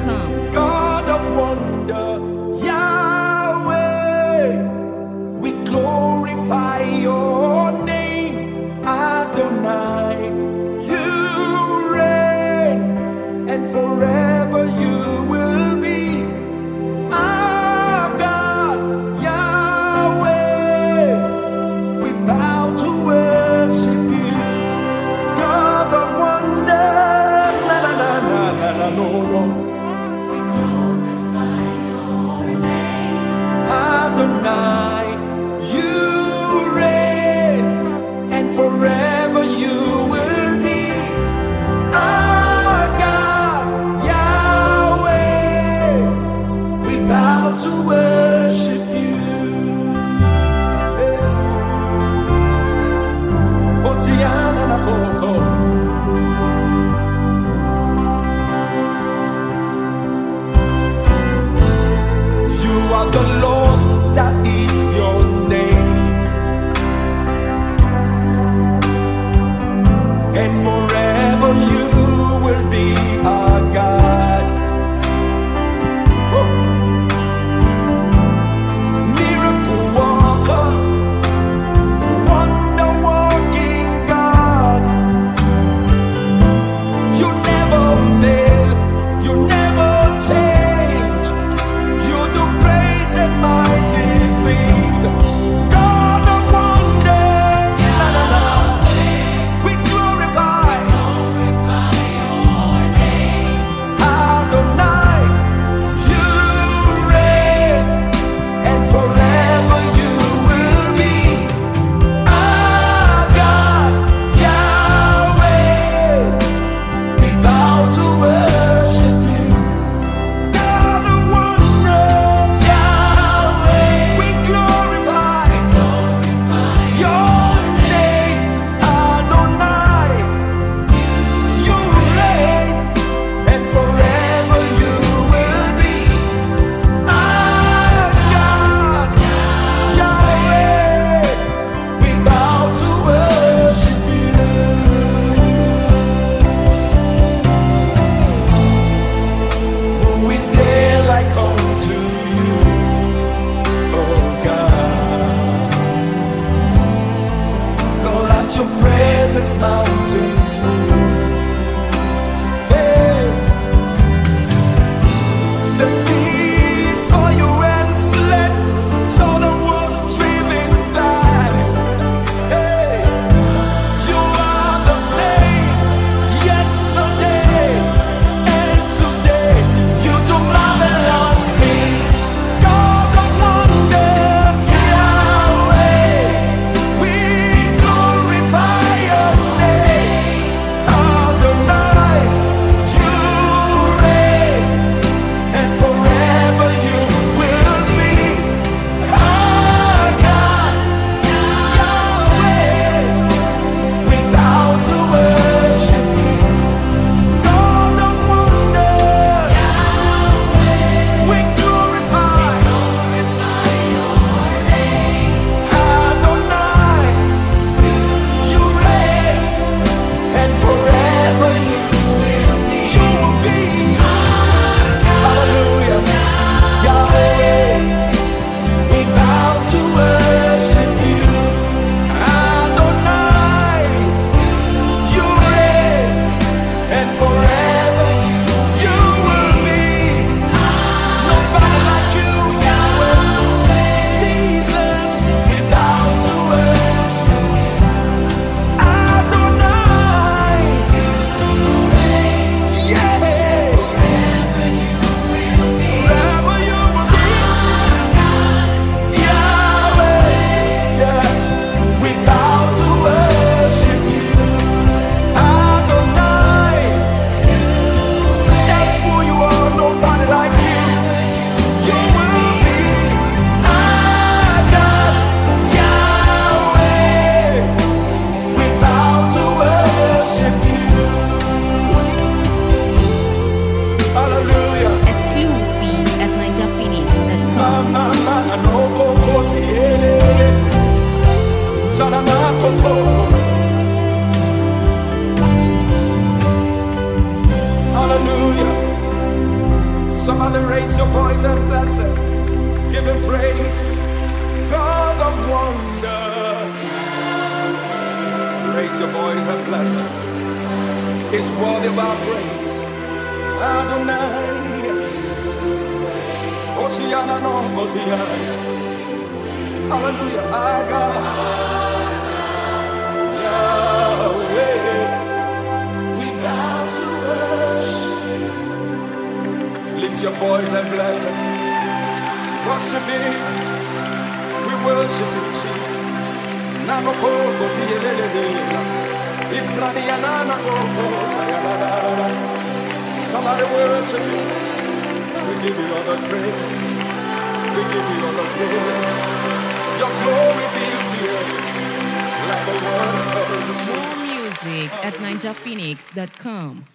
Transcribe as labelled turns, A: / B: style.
A: NigerPhoenix.com.
B: God of wonders, Yahweh, we glorify your name, Adonai. You reign, and forever you will be our God, Yahweh. We bow to worship you, God of wonders, na na na na na na no no. Adonai, you reign, and forever you will be our God, Yahweh. We bow to worship you. Otiana na koko. You are the Lord, that is your name, and forever you will be our God. Woo. Miracle worker, wonder working God. You never fail, you never change. You do great and mighty things. God of wonders, na, na, na. We glorify your name. Adonai, you reign, and forever you will be our God, Yahweh. We bow to worship you, God of wonders, Yahweh. We glorify your name, Adonai. You reign, and forever you will be our God, Yahweh. We bow to worship you. Who is there like unto you, oh God? Lord, at your presence mountains move. Hey. The sea saw you and fled, Jordan was driven back. Hey. You are the same yesterday and today. You do marvelous things, God of wonders, Yahweh. We glorify your name, Adonai. You reign, and forever you will be our God, Yahweh. We bow to worship you, God of wonders. We glorify your name, Adonai. You reign, and forever you will be our God. Hallelujah, Yahweh. We bow to worship you, Adonai. You reign, and forever you will be. Nobody like you, Yahweh. Jesus, we bow to worship you, Adonai. Yeah. Forever you will be Yahweh. Yeah. We bow to worship you, Adonai. That's who you are, nobody like you. You will be our God, Yahweh. We bow to worship you. Hallelujah.
A: Exclusive at NigerPhoenix.com.
B: Mama, no koko siele. Shana na koko. Hallelujah. Raise your voice and bless him. Give him praise. God of wonders. Raise your voice and bless him. It's worthy of our praise. Adonai. Oceana no Motiana. Hallelujah. Our God. Yahweh. We bow to worship. Lift your voice and bless him. Worship him. We worship you, Jesus. Nano koko tiyelelele. Ifrani yanana koko sayalala. Somebody worship him. We give you all the praise. We give you all the glory. Your glory fills the earth like the waters of the sea.
A: More music at ninjaphoenix.com.